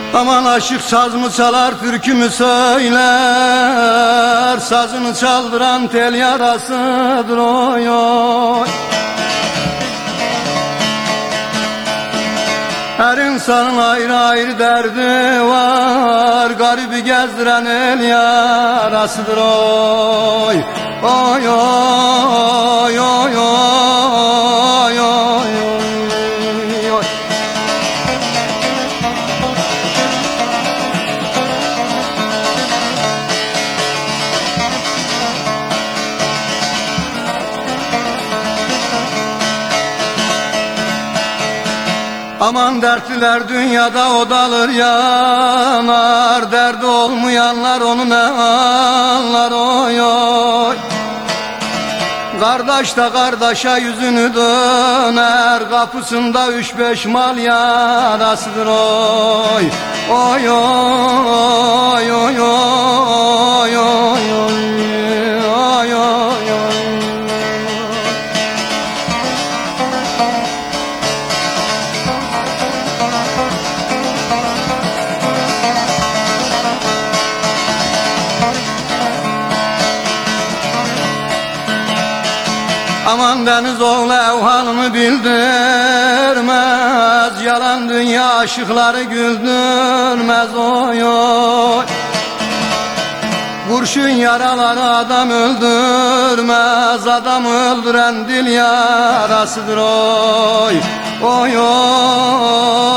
Aman aşık saz mı çalar, türkü mü söyler, sazını çaldıran tel yarasıdır oy oy. Her insanın ayrı ayrı derdi var, garibi gezdiren el yarasıdır oy. Oy oy oy oy oy oy. Aman dertliler dünyada odalır yanar, derdi olmayanlar onu ne anlar oy oy. Kardeş de kardeşe yüzünü döner, kapısında 3-5 mal yarasıdır oy. Oy oy oy oy oy oy oy oy oy. Aman deniz oğlu evhalını bildirmez, yalan dünya aşıkları güldürmez oy oy. Kurşun yaraları adam öldürmez, adam öldüren dil yarasıdır oy. Oy oy